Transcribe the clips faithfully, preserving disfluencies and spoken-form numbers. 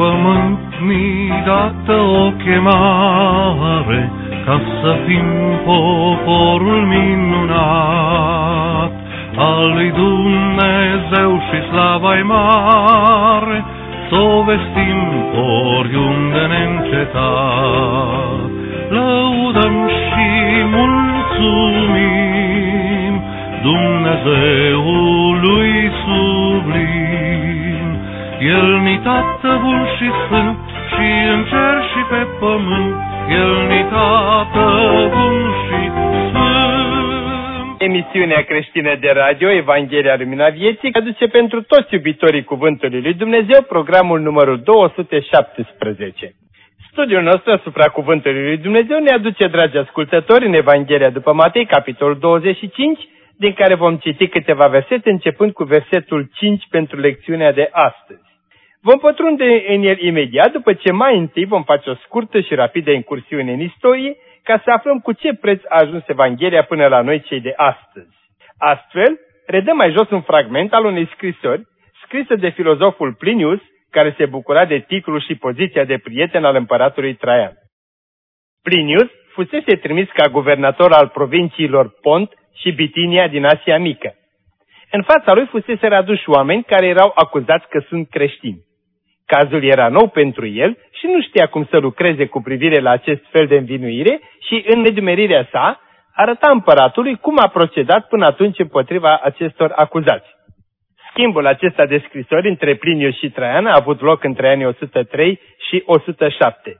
pământ mi-i dată o chemare, ca să fim poporul minunat al lui Dumnezeu și slava-i mare, s-o vestim oriunde neîncetat. Lăudăm și mulțumim Dumnezeului sublim. El ni Tată bun și sfânt, și în cer și pe pământ, El ni Tată bun și sfânt. Emisiunea creștină de radio Evanghelia Lumina Vieții aduce pentru toți iubitorii Cuvântului lui Dumnezeu programul numărul două sute șaptesprezece. Studiul nostru asupra Cuvântului lui Dumnezeu ne aduce, dragi ascultători, în Evanghelia după Matei, capitolul douăzeci și cinci, din care vom citi câteva versete, începând cu versetul cinci pentru lecțiunea de astăzi. Vom pătrunde în el imediat, după ce mai întâi vom face o scurtă și rapidă incursiune în istorie, ca să aflăm cu ce preț a ajuns Evanghelia până la noi cei de astăzi. Astfel, redăm mai jos un fragment al unei scrisori, scrisă de filozoful Plinius, care se bucura de titlul și poziția de prieten al împăratului Traian. Plinius fusese trimis ca guvernator al provinciilor Pont și Bitinia din Asia Mică. În fața lui fusese aduși oameni care erau acuzați că sunt creștini. Cazul era nou pentru el și nu știa cum să lucreze cu privire la acest fel de învinuire și, în nedumerirea sa, arăta împăratului cum a procedat până atunci împotriva acestor acuzați. Schimbul acesta de scrisori între Plinius și Traian a avut loc între anii o sută trei și o sută șapte.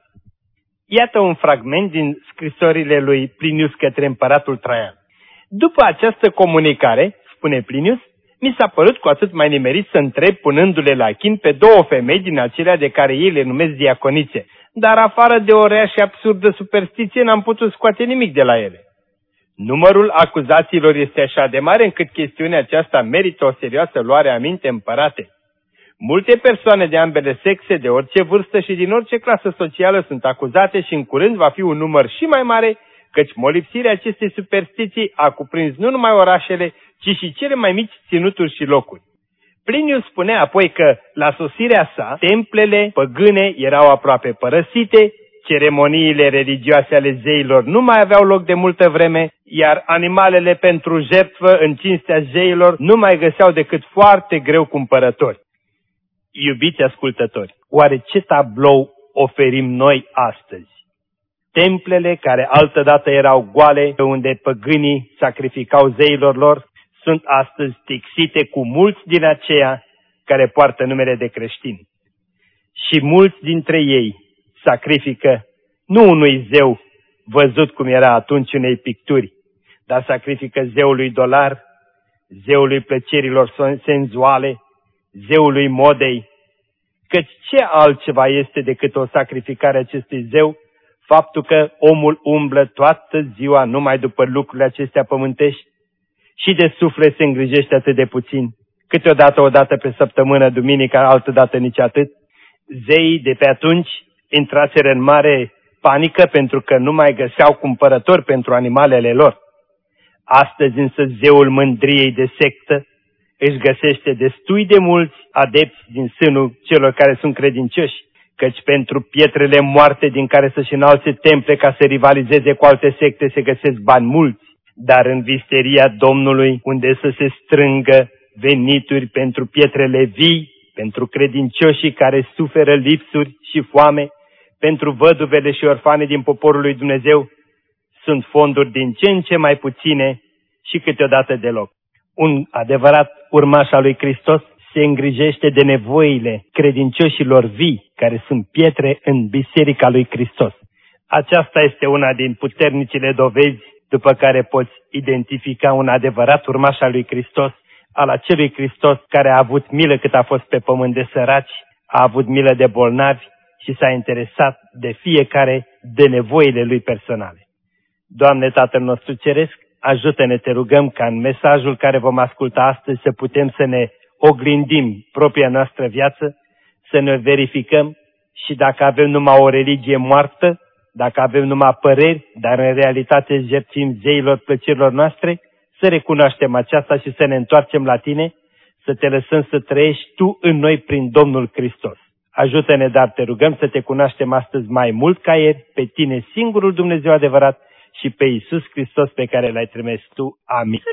Iată un fragment din scrisorile lui Plinius către împăratul Traian. După această comunicare, spune Plinius, mi s-a părut cu atât mai nimerit să întreb, punându-le la chin, pe două femei din acelea de care ei le numesc diaconițe, dar afară de o rea și absurdă superstiție n-am putut scoate nimic de la ele. Numărul acuzațiilor este așa de mare încât chestiunea aceasta merită o serioasă luare aminte, împărate. Multe persoane de ambele sexe, de orice vârstă și din orice clasă socială sunt acuzate și în curând va fi un număr și mai mare, căci molipsirea acestei superstiții a cuprins nu numai orașele, ci și cele mai mici ținuturi și locuri. Plinius spune apoi că, la sosirea sa, templele păgâne erau aproape părăsite, ceremoniile religioase ale zeilor nu mai aveau loc de multă vreme, iar animalele pentru jertfă în cinstea zeilor nu mai găseau decât foarte greu cumpărători. Iubiți ascultători, oare ce tablou oferim noi astăzi? Templele, care altădată erau goale, pe unde păgânii sacrificau zeilor lor, sunt astăzi tixite cu mulți din aceia care poartă numele de creștini. Și mulți dintre ei sacrifică nu unui zeu văzut cum era atunci unei picturi, dar sacrifică zeului dolar, zeului plăcerilor senzuale, zeului modei, căci ce altceva este decât o sacrificare acestui zeu, faptul că omul umblă toată ziua numai după lucrurile acestea pământești și de suflet se îngrijește atât de puțin, câteodată o dată pe săptămână, duminica, altădată nici atât. Zeii de pe atunci intraseră în mare panică pentru că nu mai găseau cumpărători pentru animalele lor. Astăzi însă zeul mândriei de sectă își găsește destui de mulți adepți din sânul celor care sunt credincioși, căci pentru pietrele moarte din care să-și înalțe temple ca să rivalizeze cu alte secte se găsesc bani mulți, dar în visteria Domnului, unde să se strângă venituri pentru pietrele vii, pentru credincioșii care suferă lipsuri și foame, pentru văduvele și orfane din poporul lui Dumnezeu, sunt fonduri din ce în ce mai puține și câteodată deloc. Un adevărat urmaș al lui Hristos se îngrijește de nevoile credincioșilor vii, care sunt pietre în biserica lui Hristos. Aceasta este una din puternicile dovezi după care poți identifica un adevărat urmaș al lui Hristos, al acelui Hristos care a avut milă cât a fost pe pământ de săraci, a avut milă de bolnavi și s-a interesat de fiecare de nevoile lui personale. Doamne Tatăl nostru Ceresc, ajută-ne, te rugăm, ca în mesajul care vom asculta astăzi să putem să ne oglindim propria noastră viață, să ne verificăm și dacă avem numai o religie moartă, dacă avem numai păreri, dar în realitate jertfim zeilor plăcerilor noastre, să recunoaștem aceasta și să ne întoarcem la Tine, să Te lăsăm să trăiești Tu în noi prin Domnul Hristos. Ajută-ne, dar te rugăm să te cunoaștem astăzi mai mult ca ieri, pe tine singurul Dumnezeu adevărat și pe Iisus Hristos pe care l-ai trimis tu. Amin.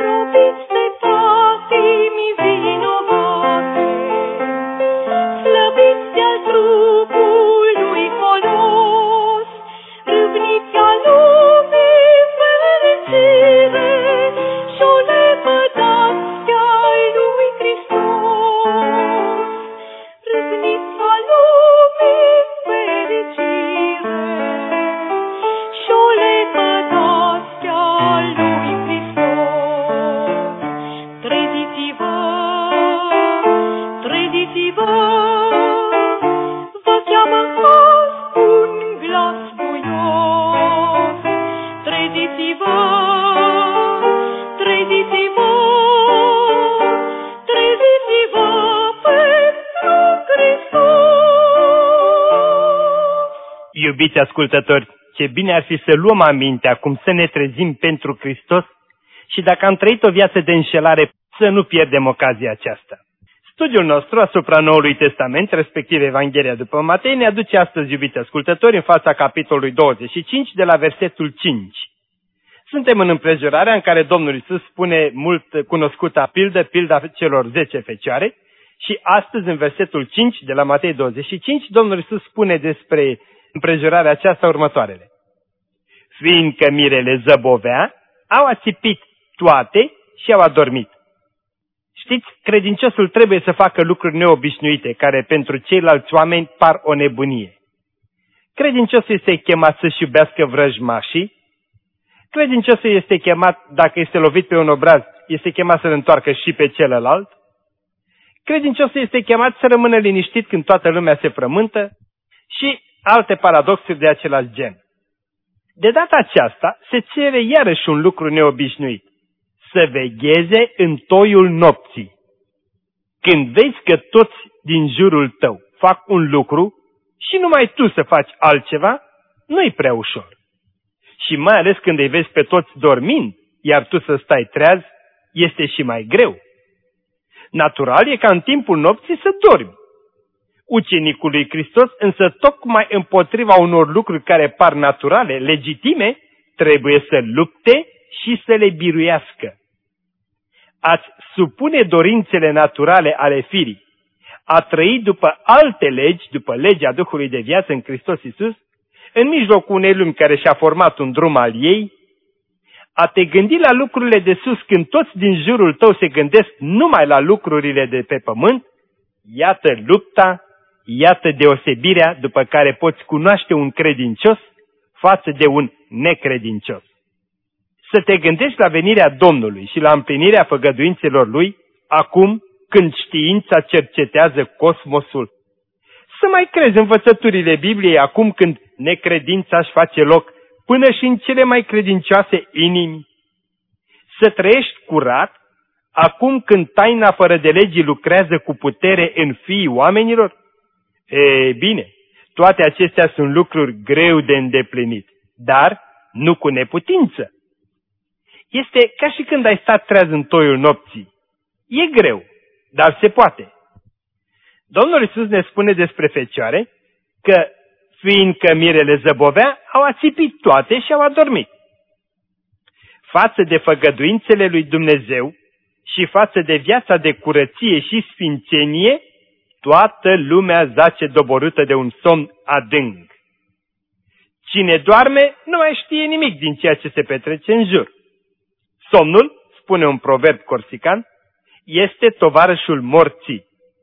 Iubiți ascultători, ce bine ar fi să luăm aminte acum să ne trezim pentru Hristos și dacă am trăit o viață de înșelare, să nu pierdem ocazia aceasta. Studiul nostru asupra Noului Testament, respectiv Evanghelia după Matei, ne aduce astăzi, iubiți ascultători, în fața capitolului douăzeci și cinci, de la versetul cinci. Suntem în împrejurarea în care Domnul Iisus spune mult cunoscuta pildă, pilda celor zece fecioare, și astăzi, în versetul cinci, de la Matei douăzeci și cinci, Domnul Iisus spune despre împrejurarea aceasta următoarele. Fiindcă mirele zăbovea, au ațipit toate și au adormit. Știți, credinciosul trebuie să facă lucruri neobișnuite, care pentru ceilalți oameni par o nebunie. Credinciosul este chemat să-și iubească vrăjmașii. Credinciosul este chemat, dacă este lovit pe un obraz, este chemat să-l întoarcă și pe celălalt. Credinciosul este chemat să rămână liniștit când toată lumea se frământă și alte paradoxuri de același gen. De data aceasta se cere iarăși un lucru neobișnuit, să vegheze în toiul nopții. Când vezi că toți din jurul tău fac un lucru și numai tu să faci altceva, nu-i prea ușor. Și mai ales când îi vezi pe toți dormind, iar tu să stai treaz, este și mai greu. Natural e ca în timpul nopții să dormi. Ucenicul lui Hristos, însă tocmai împotriva unor lucruri care par naturale, legitime, trebuie să lupte și să le biruiască. Ați supune dorințele naturale ale firii, a trăi după alte legi, după legea Duhului de viață în Hristos Iisus, în mijlocul unei lumi care și-a format un drum al ei, a te gândi la lucrurile de sus când toți din jurul tău se gândesc numai la lucrurile de pe pământ, iată lupta, iată deosebirea după care poți cunoaște un credincios față de un necredincios. Să te gândești la venirea Domnului și la împlinirea făgăduințelor Lui, acum când știința cercetează cosmosul. Să mai crezi învățăturile Bibliei acum când necredința își face loc până și în cele mai credincioase inimi. Să trăiești curat acum când taina fără de legii lucrează cu putere în fiii oamenilor. E bine, toate acestea sunt lucruri greu de îndeplinit, dar nu cu neputință. Este ca și când ai stat treaz în toiul nopții. E greu, dar se poate. Domnul Iisus ne spune despre fecioare că, fiindcă mirele zăbovea, au ațipit toate și au adormit. Față de făgăduințele lui Dumnezeu și față de viața de curăție și sfințenie, toată lumea zace doborâtă de un somn adânc. Cine doarme nu mai știe nimic din ceea ce se petrece în jur. Somnul, spune un proverb corsican, este tovarășul morții.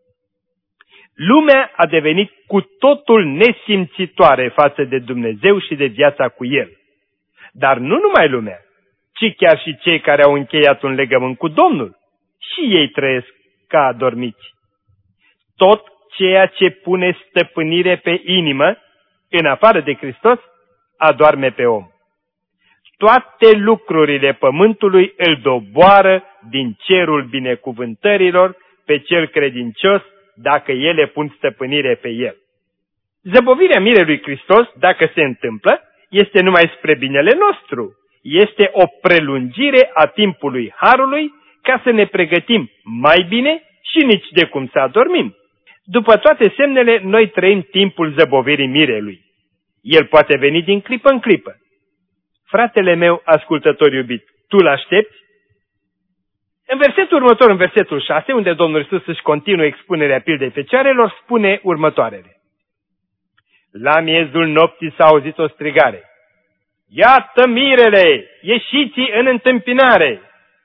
Lumea a devenit cu totul nesimțitoare față de Dumnezeu și de viața cu El. Dar nu numai lumea, ci chiar și cei care au încheiat un legământ cu Domnul. Și ei trăiesc ca adormiți. Tot ceea ce pune stăpânire pe inimă, în afară de Hristos, adorme pe om. Toate lucrurile pământului îl doboară din cerul binecuvântărilor pe cel credincios, dacă ele pun stăpânire pe el. Zăbovirea mirelui Hristos, dacă se întâmplă, este numai spre binele nostru. Este o prelungire a timpului harului ca să ne pregătim mai bine și nici de cum să adormim. După toate semnele, noi trăim timpul zăbovirii mirelui. El poate veni din clipă în clipă. Fratele meu, ascultător iubit, tu l-aștepți? În versetul următor, în versetul șase, unde Domnul Iisus își continuă expunerea pildei fecioarelor, spune următoarele. La miezul nopții s-a auzit o strigare. Iată mirele, ieșiți în întâmpinare!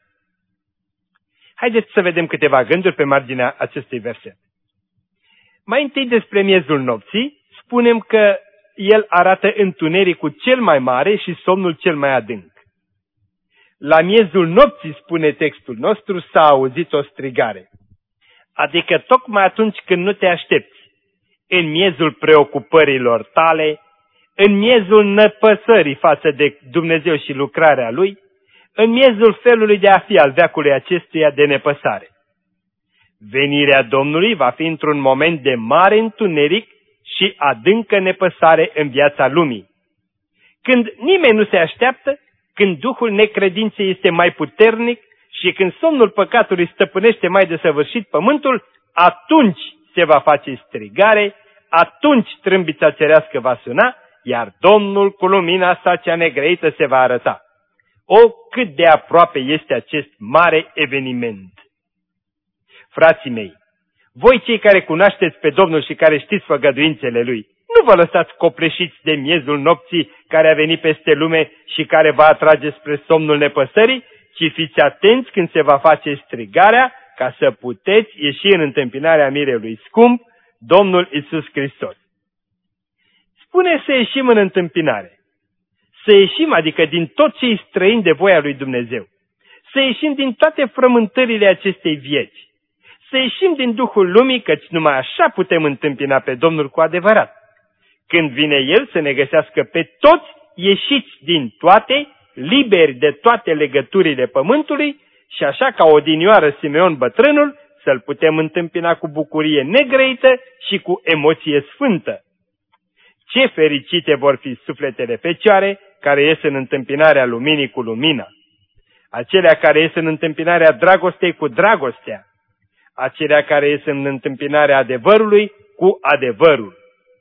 Haideți să vedem câteva gânduri pe marginea acestui verset. Mai întâi despre miezul nopții, spunem că el arată întunericul cel mai mare și somnul cel mai adânc. La miezul nopții, spune textul nostru, s-a auzit o strigare. Adică tocmai atunci când nu te aștepți, în miezul preocupărilor tale, în miezul năpăsării față de Dumnezeu și lucrarea Lui, în miezul felului de a fi al veacului acestuia de nepăsare. Venirea Domnului va fi într-un moment de mare întuneric și adâncă nepăsare în viața lumii. Când nimeni nu se așteaptă, când duhul necredinței este mai puternic și când somnul păcatului stăpânește mai desăvârșit pământul, atunci se va face strigare, atunci trâmbița cerească va suna, iar Domnul cu lumina sa cea negrăită se va arăta. O, cât de aproape este acest mare eveniment! Frații mei, voi cei care cunoașteți pe Domnul și care știți făgăduințele Lui, nu vă lăsați copleșiți de miezul nopții care a venit peste lume și care va atrage spre somnul nepăsării, ci fiți atenți când se va face strigarea ca să puteți ieși în întâmpinarea mirelui scump, Domnul Iisus Hristos. Spune să ieșim în întâmpinare. Să ieșim, adică din tot ce-i străin de voia lui Dumnezeu. Să ieșim din toate frământările acestei vieți. Să ieșim din duhul lumii, căci numai așa putem întâmpina pe Domnul cu adevărat. Când vine El să ne găsească pe toți ieșiți din toate, liberi de toate legăturile pământului și așa ca odinioară Simeon bătrânul, să-L putem întâmpina cu bucurie negrăită și cu emoție sfântă. Ce fericite vor fi sufletele fecioare care ies în întâmpinarea luminii cu lumina, acelea care ies în întâmpinarea dragostei cu dragostea, acelea care ies în întâmpinarea adevărului cu adevărul.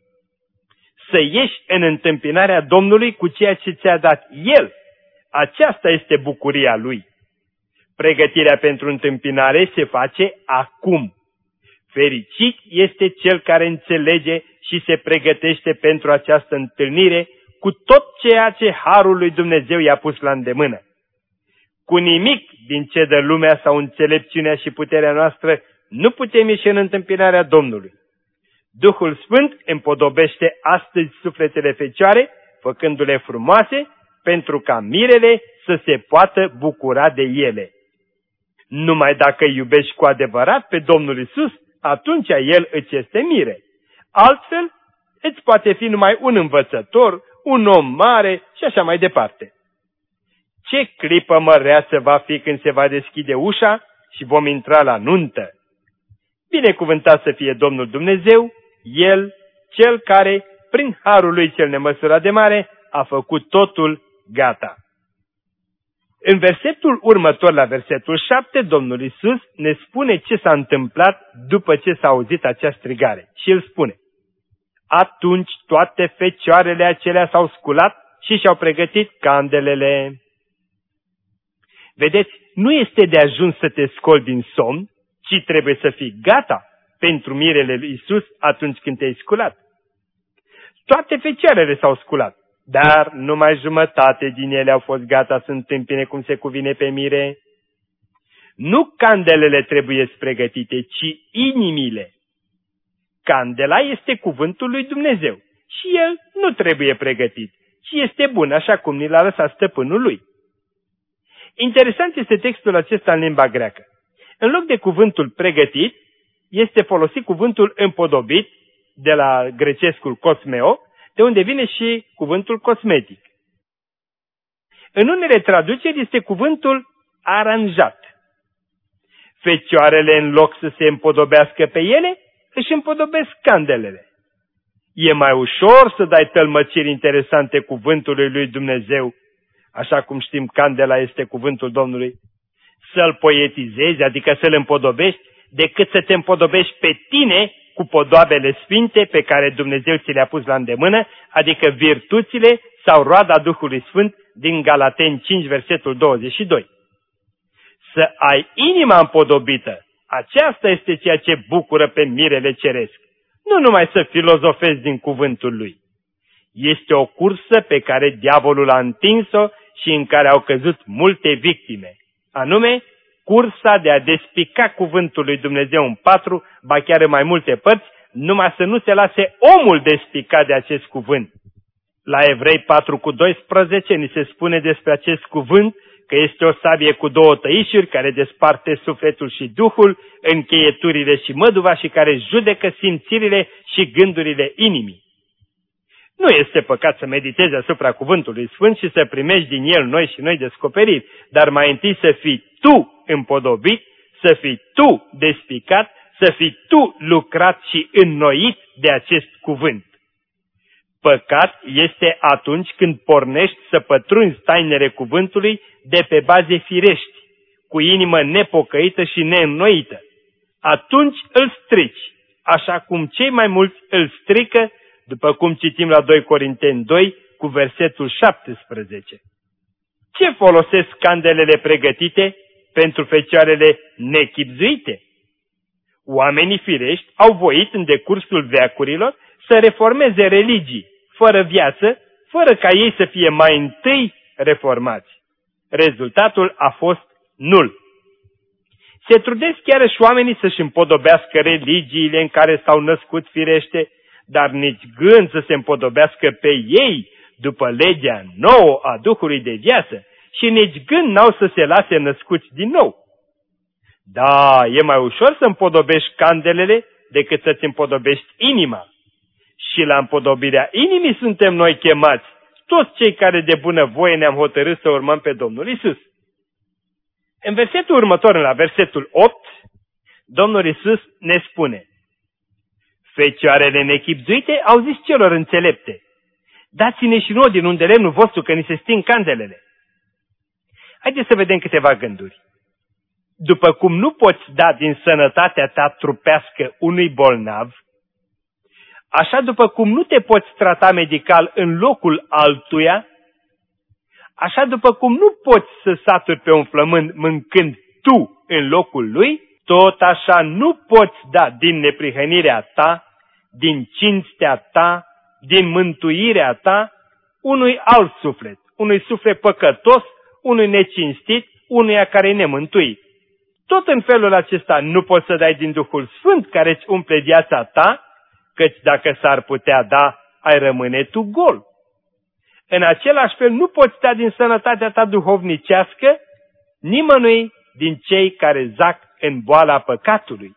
Să ieși în întâmpinarea Domnului cu ceea ce ți-a dat El. Aceasta este bucuria Lui. Pregătirea pentru întâmpinare se face acum. Fericit este cel care înțelege și se pregătește pentru această întâlnire cu tot ceea ce harul lui Dumnezeu i-a pus la îndemână. Cu nimic din ce dă lumea sau înțelepciunea și puterea noastră nu putem ieși în întâmpinarea Domnului. Duhul Sfânt împodobește astăzi sufletele fecioare, făcându-le frumoase, pentru ca mirele să se poată bucura de ele. Numai dacă iubești cu adevărat pe Domnul Iisus, atunci El îți este mire. Altfel, îți poate fi numai un învățător, un om mare și așa mai departe. Ce clipă măreață va fi când se va deschide ușa și vom intra la nuntă! Binecuvântat să fie Domnul Dumnezeu, El, Cel care, prin harul Lui cel nemăsurat de mare, a făcut totul gata. În versetul următor, la versetul șapte, Domnul Iisus ne spune ce s-a întâmplat după ce s-a auzit acea strigare. Și El spune: atunci toate fecioarele acelea s-au sculat și și-au pregătit candelele. Vedeți, nu este de ajuns să te scoli din somn, ci trebuie să fii gata pentru mirele lui Iisus atunci când te-ai sculat. Toate fecioarele s-au sculat, dar numai jumătate din ele au fost gata să întâmpine cum se cuvine pe mire. Nu candelele trebuie pregătite, ci inimile. Candela este cuvântul lui Dumnezeu și el nu trebuie pregătit, ci este bun așa cum ni l-a lăsat stăpânul lui. Interesant este textul acesta în limba greacă. În loc de cuvântul pregătit, este folosit cuvântul împodobit, de la grecescul cosmeo, de unde vine și cuvântul cosmetic. În unele traduceri este cuvântul aranjat. Fecioarele, în loc să se împodobească pe ele, își împodobesc candelele. E mai ușor să dai tălmăciri interesante cuvântului lui Dumnezeu, așa cum știm, candela este cuvântul Domnului, să-l poetizezi, adică să-l împodobești, decât să te împodobești pe tine cu podoabele sfinte pe care Dumnezeu ți le-a pus la îndemână, adică virtuțile sau roada Duhului Sfânt din Galateni cinci, versetul douăzeci și doi. Să ai inima împodobită, aceasta este ceea ce bucură pe mirele ceresc, nu numai să filozofezi din cuvântul lui. Este o cursă pe care diavolul a întins-o și în care au căzut multe victime, anume cursa de a despica cuvântul lui Dumnezeu în patru, ba chiar în mai multe părți, numai să nu se lase omul despicat de acest cuvânt. La Evrei patru cu doisprezece ni se spune despre acest cuvânt că este o sabie cu două tăișuri care desparte sufletul și duhul, încheieturile și măduva și care judecă simțirile și gândurile inimii. Nu este păcat să meditezi asupra cuvântului Sfânt și să primești din el noi și noi descoperiri, dar mai întâi să fii tu împodobit, să fii tu despicat, să fii tu lucrat și înnoit de acest cuvânt. Păcat este atunci când pornești să pătrunzi tainele cuvântului de pe baze firești, cu inimă nepocăită și neînnoită. Atunci îl strici, așa cum cei mai mulți îl strică, după cum citim la doi Corinteni doi, cu versetul șaptesprezece. Ce folosesc candelele pregătite pentru fecioarele nechibzuite? Oamenii firești au voit în decursul veacurilor să reformeze religii, fără viață, fără ca ei să fie mai întâi reformați. Rezultatul a fost nul. Se trudesc chiar oamenii să-și împodobească religiile în care s-au născut firește, dar nici gând să se împodobească pe ei după legea nouă a Duhului de viață și nici gând n-au să se lase născuți din nou. Da, e mai ușor să împodobești candelele decât să-ți împodobești inima. Și la împodobirea inimii suntem noi chemați, toți cei care de bună voie ne-am hotărât să urmăm pe Domnul Isus. În versetul următor, la versetul opt, Domnul Isus ne spune: Fecioarele nechibzuite au zis celor înțelepte: dați-ne și nouă din unde lemnul vostru, că ni se sting candelele. Haideți să vedem câteva gânduri. După cum nu poți da din sănătatea ta trupească unui bolnav, așa după cum nu te poți trata medical în locul altuia, așa după cum nu poți să saturi pe un flămând mâncând tu în locul lui, tot așa nu poți da din neprihănirea ta, din cinstea ta, din mântuirea ta, unui alt suflet, unui suflet păcătos, unui necinstit, unuia care e nemântuit. Tot în felul acesta nu poți să dai din Duhul Sfânt care îți umple viața ta, căci dacă s-ar putea da, ai rămâne tu gol. În același fel nu poți da din sănătatea ta duhovnicească nimănui din cei care zac în boala păcatului.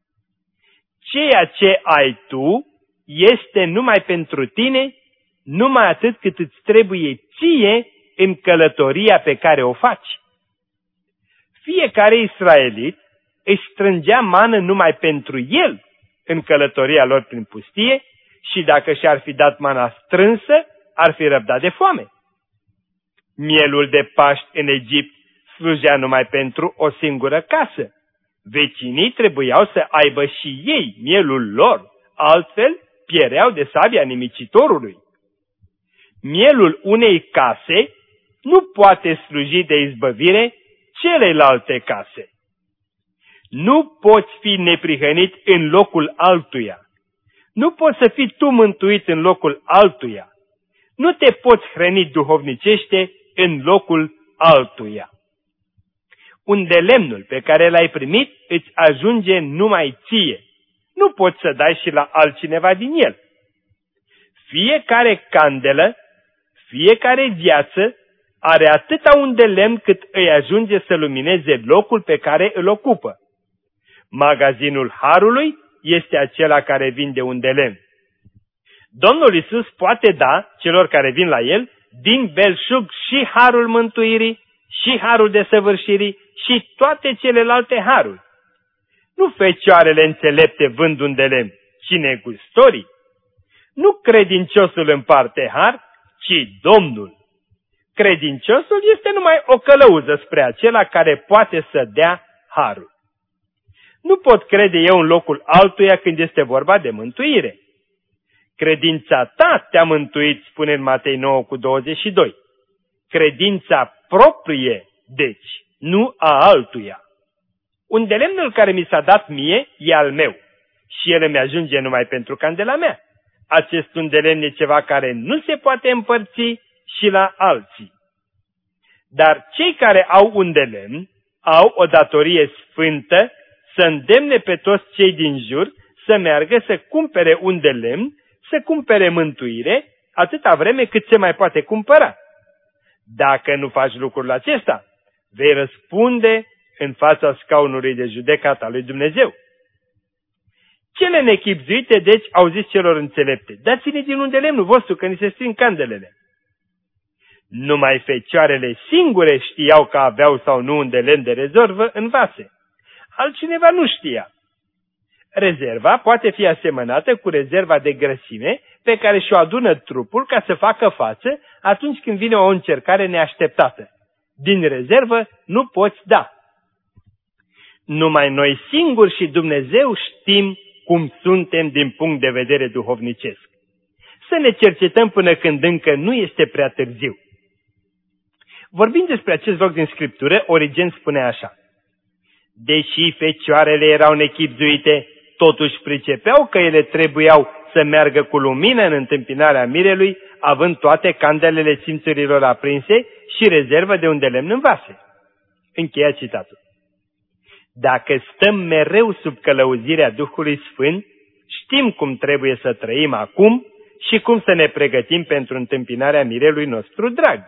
Ceea ce ai tu este numai pentru tine, numai atât cât îți trebuie ție în călătoria pe care o faci. Fiecare israelit își strângea mană numai pentru el în călătoria lor prin pustie și dacă și-ar fi dat mana strânsă, ar fi răbdat de foame. Mielul de Paști în Egipt slujea numai pentru o singură casă. Vecinii trebuiau să aibă și ei mielul lor, altfel piereau de sabia nimicitorului. Mielul unei case nu poate sluji de izbăvire celelalte case. Nu poți fi neprihănit în locul altuia. Nu poți să fii tu mântuit în locul altuia. Nu te poți hrăni duhovnicește în locul altuia. Unde lemnul pe care l-ai primit îți ajunge numai ție. Nu poți să dai și la altcineva din el. Fiecare candelă, fiecare viață are atâta un de lemn cât îi ajunge să lumineze locul pe care îl ocupă. Magazinul harului este acela care vinde un de lemn. Domnul Iisus poate da celor care vin la el din belșug și harul mântuirii, și harul desăvârșirii și toate celelalte haruri. Nu fecioarele înțelepte vând un de lemn, ci negustorii. Nu credinciosul împarte har, ci Domnul. Credinciosul este numai o călăuză spre acela care poate să dea harul. Nu pot crede eu în locul altuia când este vorba de mântuire. Credința ta te-a mântuit, spune în Matei nouă cu douăzeci și doi. Credința proprie, deci, nu a altuia. Undelemnul care mi s-a dat mie e al meu și el îmi ajunge numai pentru candela mea. Acest undelemn e ceva care nu se poate împărți și la alții. Dar cei care au undelemn au o datorie sfântă să îndemne pe toți cei din jur să meargă să cumpere undelemn, să cumpere mântuire, atâta vreme cât se mai poate cumpăra. Dacă nu faci lucrul acesta, vei răspunde în fața scaunului de judecată al lui Dumnezeu. Cele nechibzuite, deci, au zis celor înțelepte, dați-ne din undelemnul vostru, că ni se strâng candelele. Numai fecioarele singure știau că aveau sau nu undelemn de rezervă în vase. Altcineva nu știa. Rezerva poate fi asemănată cu rezerva de grăsime pe care și-o adună trupul ca să facă față atunci când vine o încercare neașteptată. Din rezervă nu poți da. Numai noi singuri și Dumnezeu știm cum suntem din punct de vedere duhovnicesc. Să ne cercetăm până când încă nu este prea târziu. Vorbind despre acest loc din Scriptură, Origen spune așa: deși fecioarele erau nechibzuite, totuși pricepeau că ele trebuiau să meargă cu lumină în întâmpinarea mirelui, având toate candelele simțurilor aprinse și rezervă de undelemn în vase. Încheia citatul. Dacă stăm mereu sub călăuzirea Duhului Sfânt, știm cum trebuie să trăim acum și cum să ne pregătim pentru întâmpinarea mirelui nostru drag.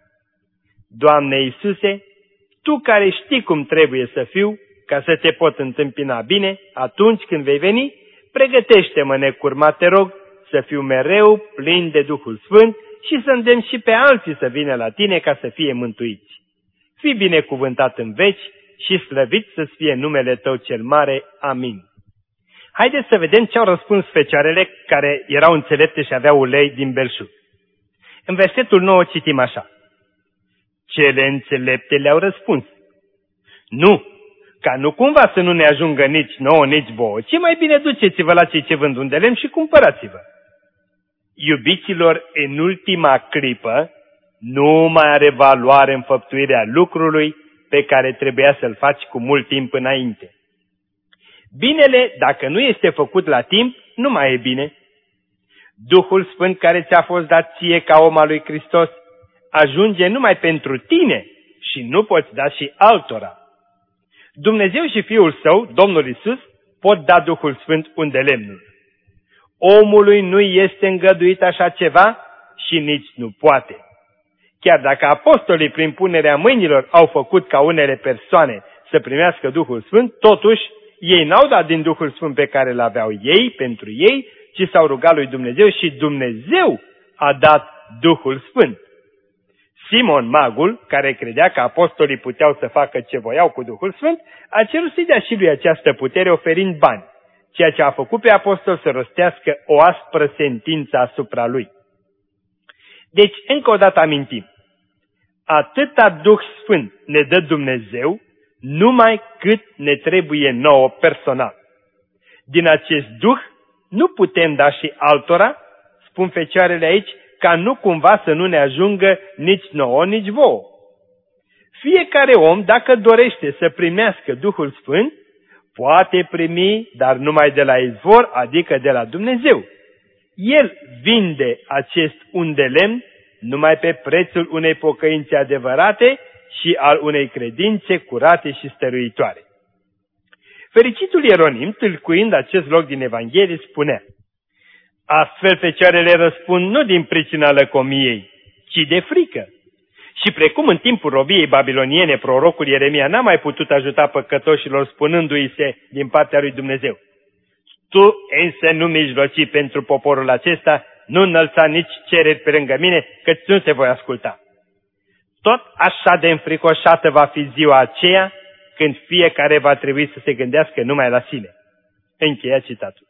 Doamne Iisuse, Tu care știi cum trebuie să fiu, ca să te pot întâmpina bine atunci când vei veni, pregătește-mă necurmat, te rog, să fiu mereu plin de Duhul Sfânt și să îndemn și pe alții să vină la Tine ca să fie mântuiți. Fii binecuvântat în veci și slăvit să fie numele Tău cel mare. Amin. Haideți să vedem ce au răspuns fecioarele care erau înțelepte și aveau ulei din belșug. În versetul nouă citim așa: cele înțelepte le-au răspuns: nu, ca nu cumva să nu ne ajungă nici nouă, nici vouă, ci mai bine duceți-vă la cei ce vând undelemn și cumpărați-vă. Iubiților, în ultima clipă nu mai are valoare înfăptuirea lucrului pe care trebuia să-l faci cu mult timp înainte. Binele, dacă nu este făcut la timp, nu mai e bine. Duhul Sfânt care ți-a fost dat ție ca om al lui Hristos ajunge numai pentru tine și nu poți da și altora. Dumnezeu și Fiul Său, Domnul Iisus, pot da Duhul Sfânt undelemnul. Omului nu este îngăduit așa ceva și nici nu poate. Chiar dacă apostolii prin punerea mâinilor au făcut ca unele persoane să primească Duhul Sfânt, totuși ei n-au dat din Duhul Sfânt pe care îl aveau ei pentru ei, ci s-au rugat lui Dumnezeu și Dumnezeu a dat Duhul Sfânt. Simon Magul, care credea că apostolii puteau să facă ce voiau cu Duhul Sfânt, a cerut să-i dea și lui această putere oferind bani, ceea ce a făcut pe apostol să rostească o aspră sentință asupra lui. Deci, încă o dată amintim, atâta Duh Sfânt ne dă Dumnezeu, numai cât ne trebuie nouă personal. Din acest Duh nu putem da și altora, spun fecioarele aici, ca nu cumva să nu ne ajungă nici nouă, nici vouă. Fiecare om, dacă dorește să primească Duhul Sfânt, poate primi, dar numai de la izvor, adică de la Dumnezeu. El vinde acest undelemn numai pe prețul unei pocăințe adevărate și al unei credințe curate și stăruitoare. Fericitul Ieronim, tâlcuind acest loc din Evanghelie, spunea: astfel fecioarele răspund nu din pricina lăcomiei, ci de frică. Și precum în timpul robiei babiloniene, prorocul Ieremia n-a mai putut ajuta păcătoșilor spunându-i se din partea lui Dumnezeu: tu însă nu mijloci pentru poporul acesta, nu înălța nici cereri pe lângă mine, căci nu se voi asculta. Tot așa de înfricoșată va fi ziua aceea, când fiecare va trebui să se gândească numai la sine. Încheia citatul.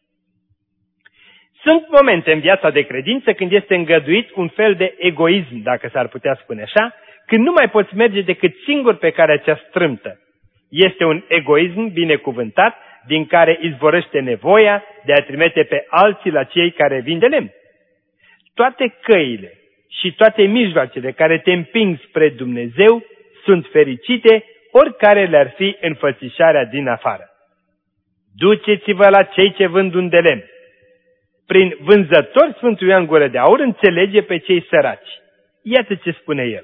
Sunt momente în viața de credință când este îngăduit un fel de egoism, dacă s-ar putea spune așa, când nu mai poți merge decât singur pe calea cea strâmtă. Este un egoism binecuvântat, din care izvorăște nevoia de a trimite pe alții la cei care vin de lemn. Toate căile și toate mijloacele care te împing spre Dumnezeu sunt fericite, oricare le-ar fi înfățișarea din afară. Duceți-vă la cei ce vând un de lemn. Prin vânzători, Sfântul Ioan Gură de Aur înțelege pe cei săraci. Iată ce spune el.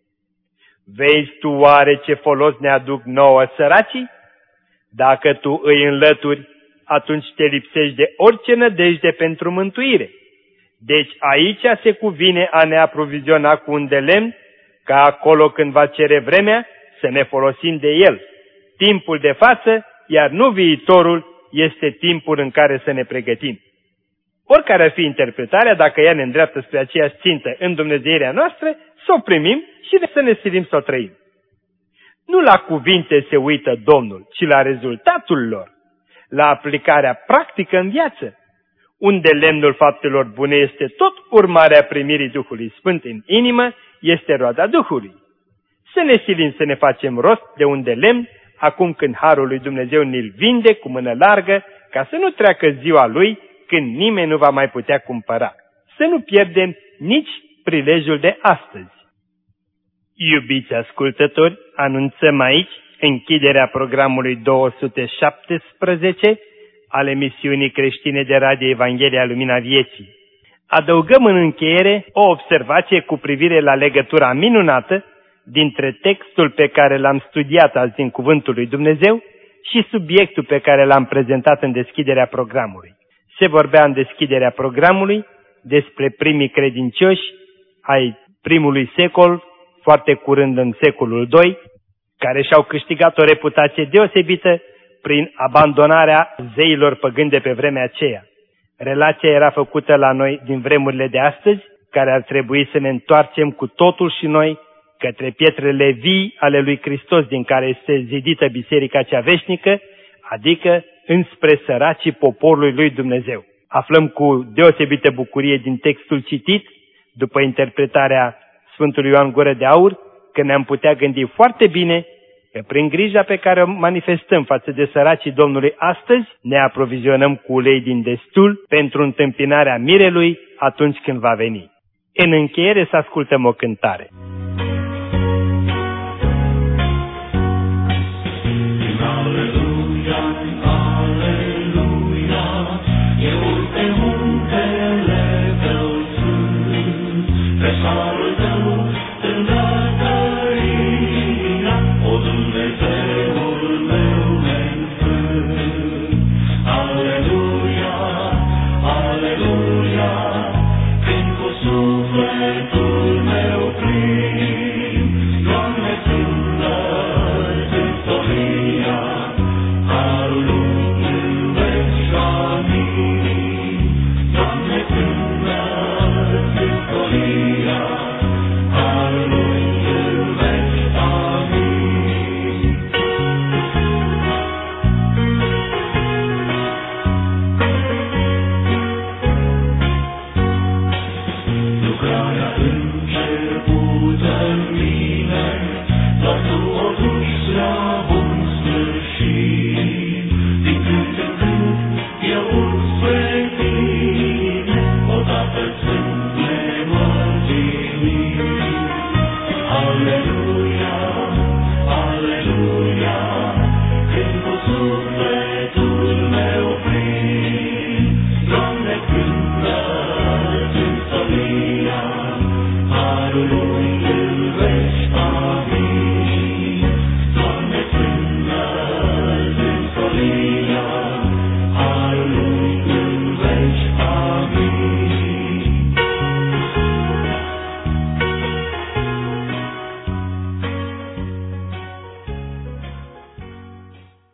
Vezi tu oare ce folos ne aduc nouă săracii? Dacă tu îi înlături, atunci te lipsești de orice nădejde pentru mântuire. Deci aici se cuvine a ne aproviziona cu un de lemn, ca acolo când va cere vremea să ne folosim de el. Timpul de față, iar nu viitorul, este timpul în care să ne pregătim. Oricare ar fi interpretarea, dacă ea ne îndreaptă spre aceeași țintă în dumnezeirea noastră, să o primim și să ne silim să o trăim. Nu la cuvinte se uită Domnul, ci la rezultatul lor, la aplicarea practică în viață, unde lemnul faptelor bune este tot urmarea primirii Duhului Sfânt în inimă, este roada Duhului. Să ne silim să ne facem rost de un de lemn, acum când Harul lui Dumnezeu ne-l vinde cu mână largă, ca să nu treacă ziua lui, când nimeni nu va mai putea cumpăra. Să nu pierdem nici prilejul de astăzi. Iubiți ascultători, anunțăm aici închiderea programului două sute șaptesprezece al emisiunii creștine de radio Evanghelia Lumina Vieții. Adăugăm în încheiere o observație cu privire la legătura minunată dintre textul pe care l-am studiat azi din Cuvântul lui Dumnezeu și subiectul pe care l-am prezentat în deschiderea programului. Se vorbea în deschiderea programului despre primii credincioși ai primului secol, foarte curând în secolul doi, care și-au câștigat o reputație deosebită prin abandonarea zeilor păgâni de pe vremea aceea. Relația era făcută la noi din vremurile de astăzi, care ar trebui să ne întoarcem cu totul și noi către pietrele vii ale lui Hristos, din care este zidită biserica cea veșnică, adică înspre săracii poporului lui Dumnezeu. Aflăm cu deosebită bucurie din textul citit, după interpretarea Sfântului Ioan Gură de Aur, că ne-am putea gândi foarte bine că prin grija pe care o manifestăm față de săracii Domnului astăzi, ne aprovizionăm cu ulei din destul pentru întâmpinarea mirelui atunci când va veni. În încheiere să ascultăm o cântare.